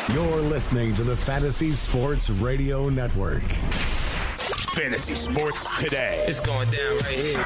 You're listening to the Fantasy Sports Radio Network. Fantasy Sports Today. It's going down right here.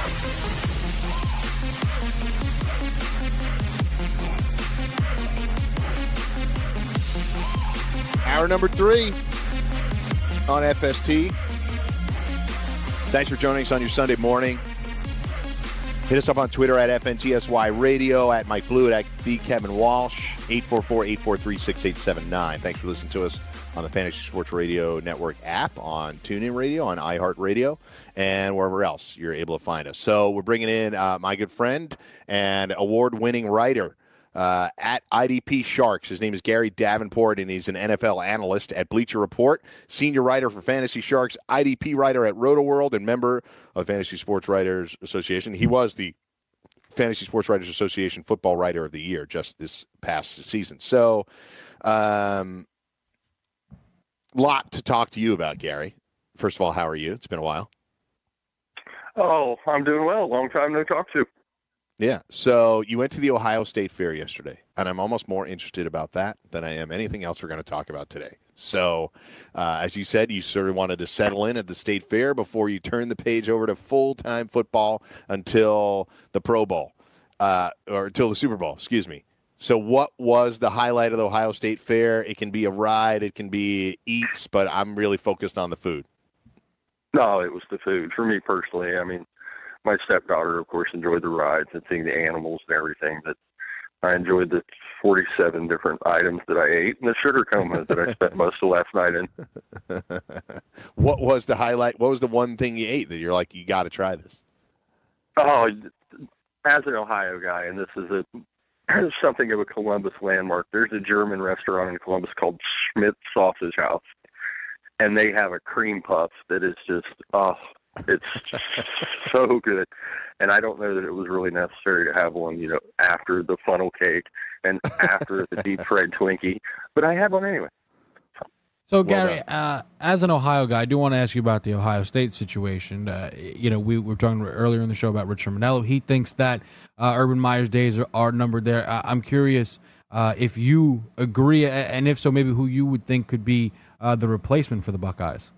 Hour number 3 on FST. Thanks for joining us on your Sunday morning. Hit us up on Twitter at FNTSY Radio, at Mike Blewett, at the Kevin Walsh, 844-843-6879. Thanks for listening to us on the Fantasy Sports Radio Network app, on TuneIn Radio, on iHeartRadio, and wherever else you're able to find us. So we're bringing in my good friend and award-winning writer at IDP Sharks. His name is Gary Davenport, and he's an NFL analyst at Bleacher Report, senior writer for Fantasy Sharks, IDP writer at RotoWorld, and member of Fantasy Sports Writers Association. He was the Fantasy Sports Writers Association Football Writer of the Year just this past season. So, lot to talk to you about, Gary. First of all, how are you? It's been a while. Oh, I'm doing well. Long time no talk to. Yeah. So you went to the Ohio State Fair yesterday, and I'm almost more interested about that than I am anything else we're going to talk about today. So, as you said, you sort of wanted to settle in at the State Fair before you turn the page over to full-time football until the Pro Bowl, or until the Super Bowl, excuse me. So what was the highlight of the Ohio State Fair? It can be a ride, it can be eats, but I'm really focused on the food. No, it was the food. For me personally, I mean, my stepdaughter, of course, enjoyed the rides and seeing the animals and everything. But I enjoyed the 47 different items that I ate and the sugar comas that I spent most of last night in. What was the highlight? What was the one thing you ate that you're like, you got to try this? Oh, as an Ohio guy, and this is something of a Columbus landmark, there's a German restaurant in Columbus called Schmidt's Sausage House, and they have a cream puff that is just, it's so good. And I don't know that it was really necessary to have one, after the funnel cake and after the deep fried Twinkie, but I had one anyway. So, Gary, as an Ohio guy, I do want to ask you about the Ohio State situation. We were talking earlier in the show about Richard Manello. He thinks that Urban Meyer's days are numbered there. I'm curious if you agree, and if so, maybe who you would think could be the replacement for the Buckeyes.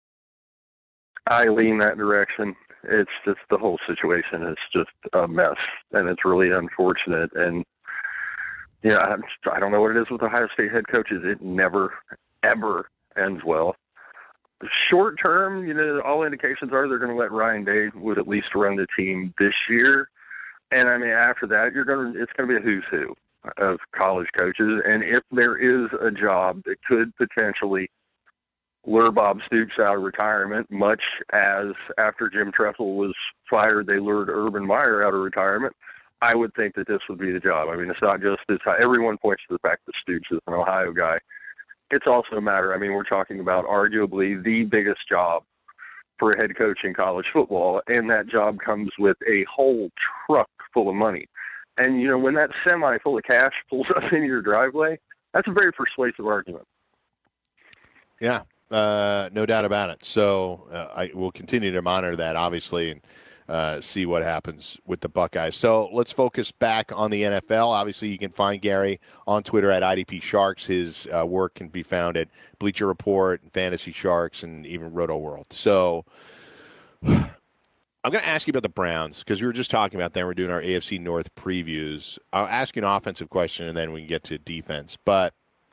I lean that direction. It's just the whole situation is just a mess, and it's really unfortunate. And I don't know what it is with Ohio State head coaches. It never, ever ends well. Short term, all indications are they're going to let Ryan Day would at least run the team this year. And I mean, after that, it's going to be a who's who of college coaches. And if there is a job that could potentially lure Bob Stoops out of retirement, much as after Jim Tressel was fired, they lured Urban Meyer out of retirement, I would think that this would be the job. I mean, it's not just this. Everyone points to the fact that Stoops is an Ohio guy. It's also a matter, I mean, we're talking about arguably the biggest job for a head coach in college football, and that job comes with a whole truck full of money. And, when that semi full of cash pulls up into your driveway, that's a very persuasive argument. Yeah. No doubt about it. So I will continue to monitor that, obviously, and see what happens with the Buckeyes. So let's focus back on the NFL. Obviously, you can find Gary on Twitter at IDP Sharks. His work can be found at Bleacher Report, and Fantasy Sharks, and even RotoWorld. So I'm going to ask you about the Browns, because we were just talking about that. We're doing our AFC North previews. I'll ask you an offensive question, and then we can get to defense. But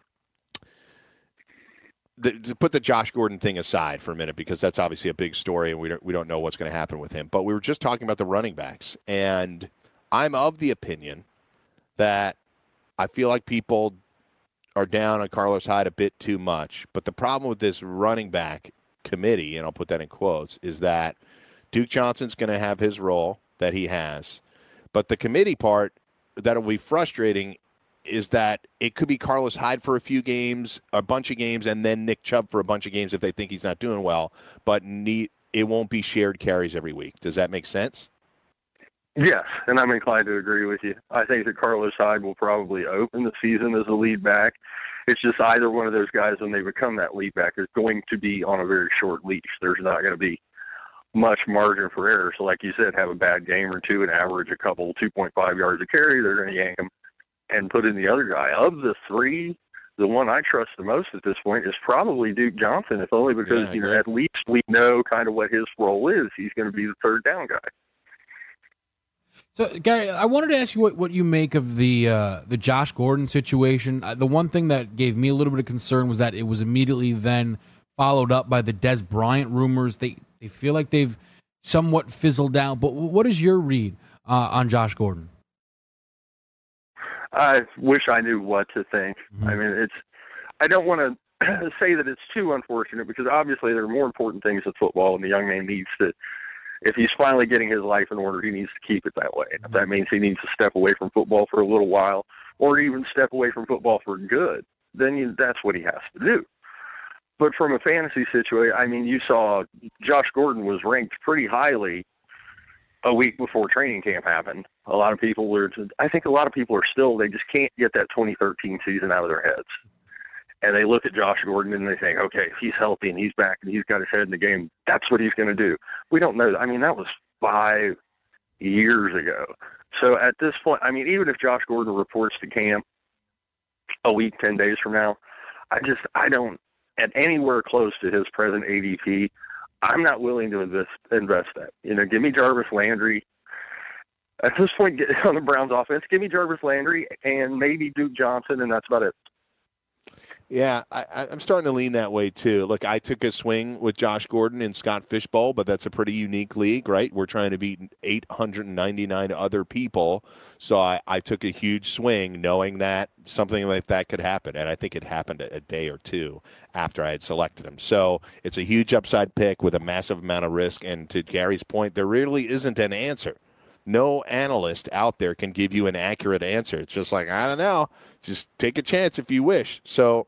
to put the Josh Gordon thing aside for a minute, because that's obviously a big story, and we don't know what's going to happen with him. But we were just talking about the running backs, and I'm of the opinion that I feel like people are down on Carlos Hyde a bit too much. But the problem with this running back committee, and I'll put that in quotes, is that Duke Johnson's going to have his role that he has. But the committee part that will be frustrating is that it could be Carlos Hyde for a few games, a bunch of games, and then Nick Chubb for a bunch of games if they think he's not doing well. But it won't be shared carries every week. Does that make sense? Yes, and I'm inclined to agree with you. I think that Carlos Hyde will probably open the season as a lead back. It's just either one of those guys, when they become that lead back, is going to be on a very short leash. There's not going to be much margin for error. So like you said, have a bad game or two and average a couple 2.5 yards a carry, they're going to yank him and put in the other guy. Of the three, the one I trust the most at this point is probably Duke Johnson, if only because at least we know kind of what his role is. He's going to be the third down guy. So, Gary, I wanted to ask you what you make of the Josh Gordon situation. The one thing that gave me a little bit of concern was that it was immediately then followed up by the Des Bryant rumors. They feel like they've somewhat fizzled out. But what is your read on Josh Gordon? I wish I knew what to think. Mm-hmm. I mean, I don't want to say that it's too unfortunate because obviously there are more important things in football, and the young man needs to. If he's finally getting his life in order, he needs to keep it that way. If that means he needs to step away from football for a little while or even step away from football for good, then that's what he has to do. But from a fantasy situation, I mean, you saw Josh Gordon was ranked pretty highly a week before training camp happened. I think a lot of people are still, they just can't get that 2013 season out of their heads. And they look at Josh Gordon and they think, okay, if he's healthy and he's back and he's got his head in the game, that's what he's going to do. We don't know. I mean, that was 5 years ago. So at this point, I mean, even if Josh Gordon reports to camp a week, 10 days from now, I don't, at anywhere close to his present ADP, I'm not willing to invest that. Give me Jarvis Landry. At this point, on the Browns offense, give me Jarvis Landry and maybe Duke Johnson, and that's about it. Yeah, I'm starting to lean that way, too. Look, I took a swing with Josh Gordon in Scott Fishbowl, but that's a pretty unique league, right? We're trying to beat 899 other people. So I took a huge swing knowing that something like that could happen. And I think it happened a day or two after I had selected him. So it's a huge upside pick with a massive amount of risk. And to Gary's point, there really isn't an answer. No analyst out there can give you an accurate answer. It's just like, I don't know. Just take a chance if you wish. So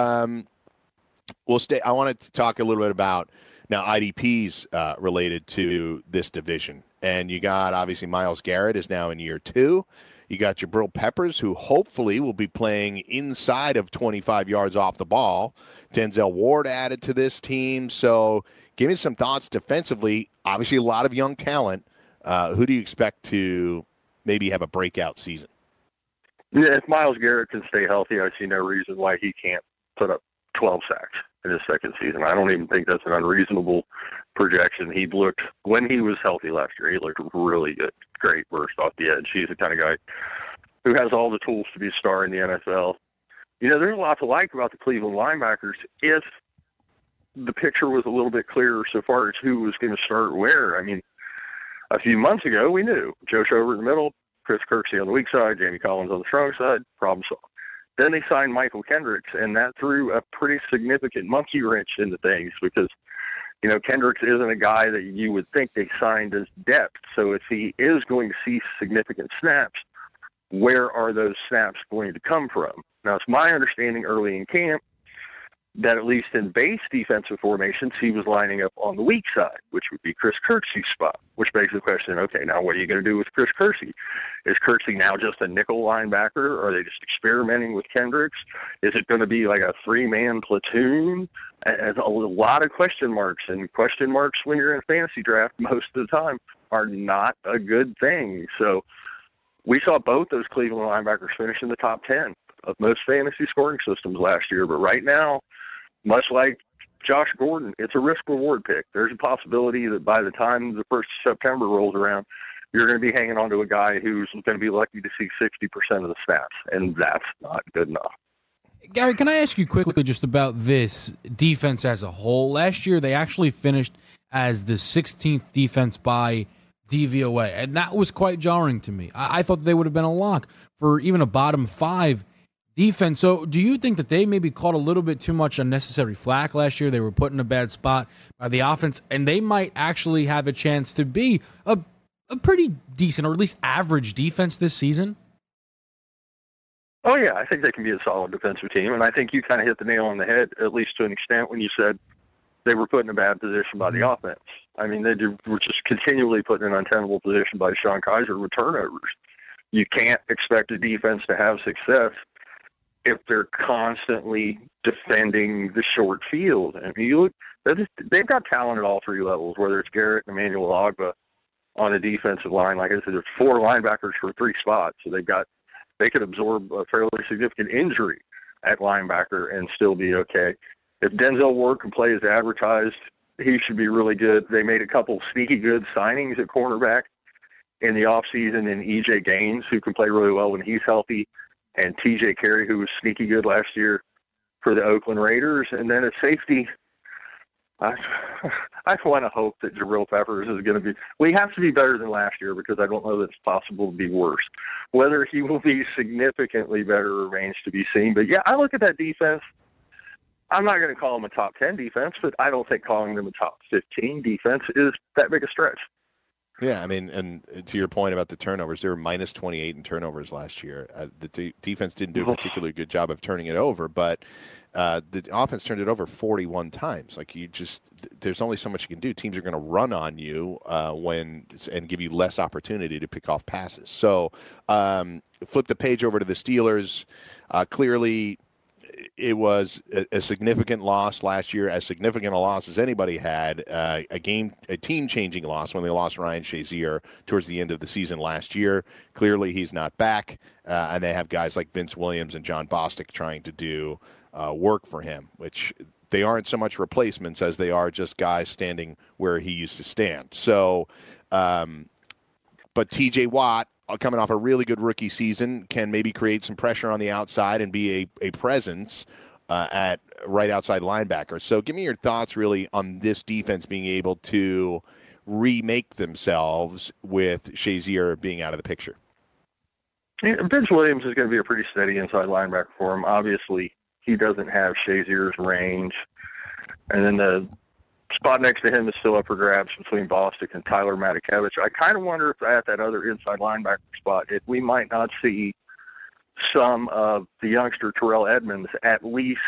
we'll stay. I wanted to talk a little bit about now IDPs related to this division. And you got, obviously, Myles Garrett is now in year 2. You got Jabril Peppers, who hopefully will be playing inside of 25 yards off the ball. Denzel Ward added to this team. So give me some thoughts defensively. Obviously, a lot of young talent. Who do you expect to maybe have a breakout season? Yeah, if Myles Garrett can stay healthy, I see no reason why he can't put up 12 sacks in his second season. I don't even think that's an unreasonable projection. When he was healthy last year, he looked really good. Great burst off the edge. He's the kind of guy who has all the tools to be a star in the NFL. There's a lot to like about the Cleveland linebackers if the picture was a little bit clearer so far as who was going to start where. I mean, a few months ago, we knew Joe Schober in the middle, Chris Kirksey on the weak side, Jamie Collins on the strong side, problem solved. Then they signed Michael Kendricks, and that threw a pretty significant monkey wrench into things because, Kendricks isn't a guy that you would think they signed as depth. So if he is going to see significant snaps, where are those snaps going to come from? Now, it's my understanding early in camp that at least in base defensive formations, he was lining up on the weak side, which would be Chris Kirksey's spot, which begs the question, okay, now what are you going to do with Chris Kirksey? Is Kirksey now just a nickel linebacker? Are they just experimenting with Kendricks? Is it going to be like a 3-man platoon? And a lot of question marks, and question marks when you're in a fantasy draft most of the time are not a good thing. So we saw both those Cleveland linebackers finish in the top 10 of most fantasy scoring systems last year, but right now, much like Josh Gordon, it's a risk-reward pick. There's a possibility that by the time the 1st of September rolls around, you're going to be hanging on to a guy who's going to be lucky to see 60% of the snaps, and that's not good enough. Gary, can I ask you quickly just about this defense as a whole? Last year, they actually finished as the 16th defense by DVOA, and that was quite jarring to me. I thought they would have been a lock for even a bottom 5 defense. So do you think that they maybe caught a little bit too much unnecessary flack last year? They were put in a bad spot by the offense, and they might actually have a chance to be a pretty decent or at least average defense this season? Oh, yeah, I think they can be a solid defensive team, and I think you kind of hit the nail on the head, at least to an extent, when you said they were put in a bad position by the offense. I mean, they were just continually put in an untenable position by Sean Kaiser with turnovers. You can't expect a defense to have success if they're constantly defending the short field. I mean, they've got talent at all 3 levels, whether it's Garrett and Emmanuel Ogbah on a defensive line. Like I said, there's 4 linebackers for 3 spots, so they could absorb a fairly significant injury at linebacker and still be okay. If Denzel Ward can play as advertised, he should be really good. They made a couple sneaky good signings at cornerback in the offseason in E.J. Gaines, who can play really well when he's healthy, and T.J. Carey, who was sneaky good last year for the Oakland Raiders. And then at safety, I want to hope that Jabril Peppers is going to be – we have to be better than last year because I don't know that it's possible to be worse. Whether he will be significantly better remains to be seen. But, yeah, I look at that defense. I'm not going to call them a top 10 defense, but I don't think calling them a top 15 defense is that big a stretch. Yeah, I mean, and to your point about the turnovers, they were minus 28 in turnovers last year. The defense didn't do a particularly good job of turning it over, but the offense turned it over 41 times. Like, there's only so much you can do. Teams are going to run on you and give you less opportunity to pick off passes. So, flip the page over to the Steelers. Clearly, it was a significant loss last year, as significant a loss as anybody had, a team-changing loss when they lost Ryan Shazier towards the end of the season last year. Clearly, he's not back, and they have guys like Vince Williams and John Bostic trying to do work for him, which they aren't so much replacements as they are just guys standing where he used to stand. So, but T.J. Watt, coming off a really good rookie season, can maybe create some pressure on the outside and be a presence at right outside linebacker. So give me your thoughts really on this defense being able to remake themselves with Shazier being out of the picture. Yeah, Vince Williams is going to be a pretty steady inside linebacker for him. Obviously, he doesn't have Shazier's range. And then the spot next to him is still up for grabs between Bostic and Tyler Matakevich. I kind of wonder if at that other inside linebacker spot, if we might not see some of the youngster Terrell Edmonds at least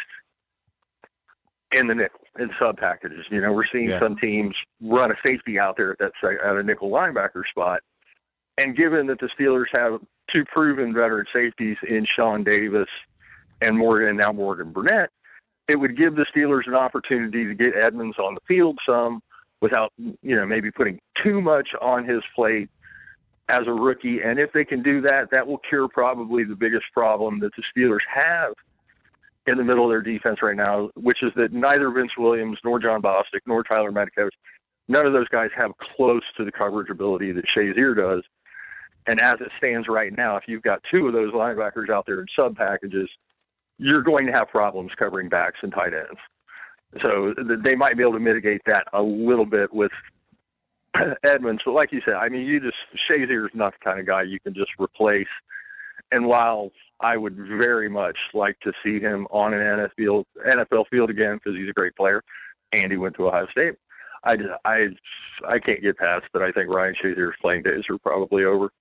in the nickel, in sub packages. You know, we're seeing some teams run a safety out there at a nickel linebacker spot. And given that the Steelers have two proven veteran safeties in Sean Davis and now Morgan Burnett, it would give the Steelers an opportunity to get Edmonds on the field some without, maybe putting too much on his plate as a rookie. And if they can do that, that will cure probably the biggest problem that the Steelers have in the middle of their defense right now, which is that neither Vince Williams nor John Bostic nor Tyler Matakevich, none of those guys have close to the coverage ability that Shazier does. And as it stands right now, if you've got two of those linebackers out there in sub packages, you're going to have problems covering backs and tight ends. So they might be able to mitigate that a little bit with Edmonds. But like you said, Shazier is not the kind of guy you can just replace. And while I would very much like to see him on an NFL field again because he's a great player and he went to Ohio State, I can't get past that. I think Ryan Shazier's playing days are probably over.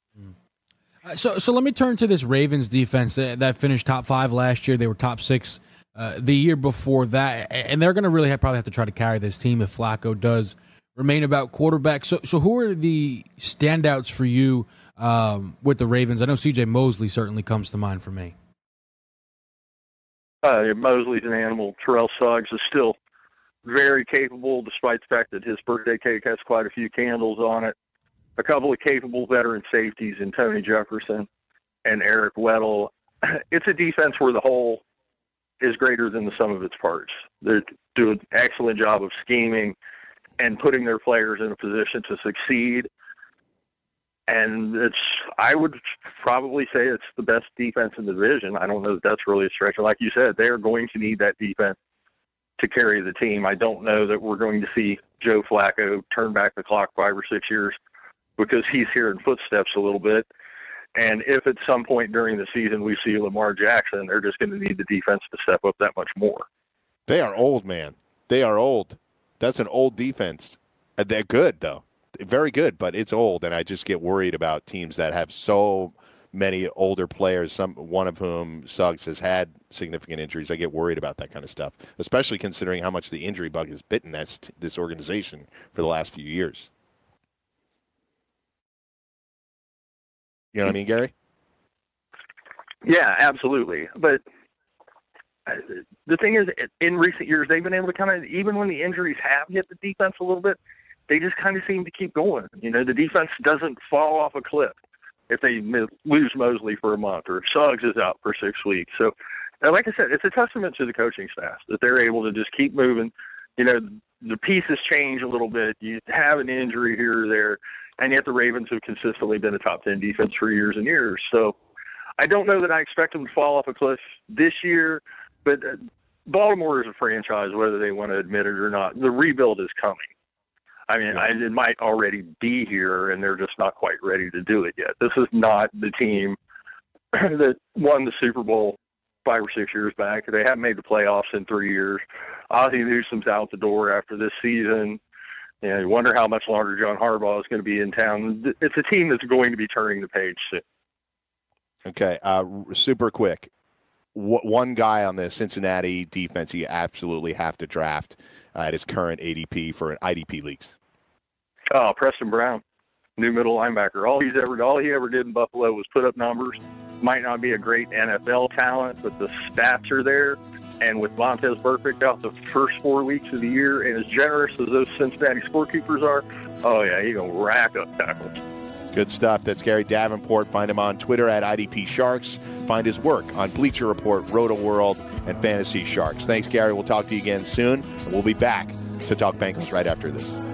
So let me turn to this Ravens defense that finished top 5 last year. They were top 6 the year before that, and they're going to really probably have to try to carry this team if Flacco does remain about quarterback. So who are the standouts for you with the Ravens? I know C.J. Mosley certainly comes to mind for me. Mosley's an animal. Terrell Suggs is still very capable, despite the fact that his birthday cake has quite a few candles on it. A couple of capable veteran safeties in Tony Jefferson and Eric Weddle. It's a defense where the whole is greater than the sum of its parts. They do an excellent job of scheming and putting their players in a position to succeed. And I would probably say it's the best defense in the division. I don't know that that's really a stretch. Like you said, they're going to need that defense to carry the team. I don't know that we're going to see Joe Flacco turn back the clock 5 or 6 years because he's hearing footsteps a little bit. And if at some point during the season we see Lamar Jackson, they're just going to need the defense to step up that much more. They are old, man. They are old. That's an old defense. They're good, though. Very good, but it's old, and I just get worried about teams that have so many older players, one of whom, Suggs, has had significant injuries. I get worried about that kind of stuff, especially considering how much the injury bug has bitten this organization for the last few years. You know what I mean, Gary? Yeah, absolutely. But the thing is, in recent years, they've been able to kind of, even when the injuries have hit the defense a little bit, they just kind of seem to keep going. You know, the defense doesn't fall off a cliff if they lose Mosley for a month or if Suggs is out for 6 weeks. So And like I said, it's a testament to the coaching staff that they're able to just keep moving. You know, the pieces change a little bit. You have an injury here or there, and yet the Ravens have consistently been a top 10 defense for years and years. So I don't know that I expect them to fall off a cliff this year, but Baltimore is a franchise, whether they want to admit it or not. The rebuild is coming. I mean, it might already be here, and they're just not quite ready to do it yet. This is not the team that won the Super Bowl 5 or 6 years back. They haven't made the playoffs in 3 years. Ozzie Newsome's out the door after this season. And you wonder how much longer John Harbaugh is going to be in town. It's a team that's going to be turning the page soon. Okay, super quick. One guy on the Cincinnati defense you absolutely have to draft at his current ADP for IDP leagues. Oh, Preston Brown, new middle linebacker. All he ever did in Buffalo was put up numbers. Might not be a great NFL talent, but the stats are there. And with Vontaze Burfict out the first 4 weeks of the year, and as generous as those Cincinnati scorekeepers are, oh yeah, he's gonna rack up tackles. Good stuff. That's Gary Davenport. Find him on Twitter at IDP Sharks. Find his work on Bleacher Report, Roto World, and Fantasy Sharks. Thanks, Gary. We'll talk to you again soon. We'll be back to talk Bengals right after this.